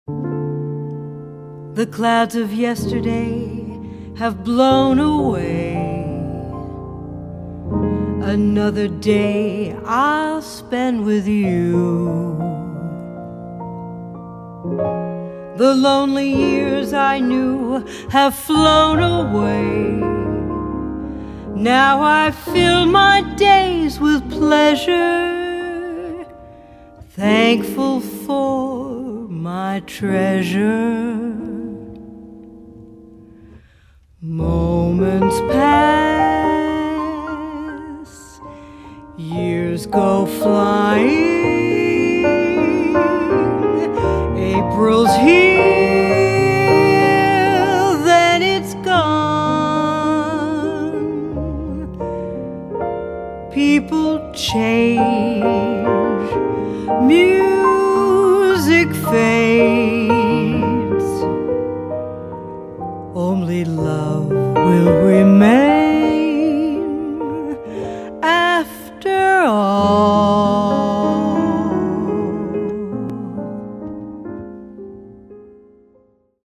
The clouds of yesterday have blown away. Another day I'll spend with you. The lonely years I knew have flown away. Now I fill my days with pleasure, thankful for my treasure. Moments pass, years go flying. April's here, then it's gone. People change, music fades, only love will remain after all.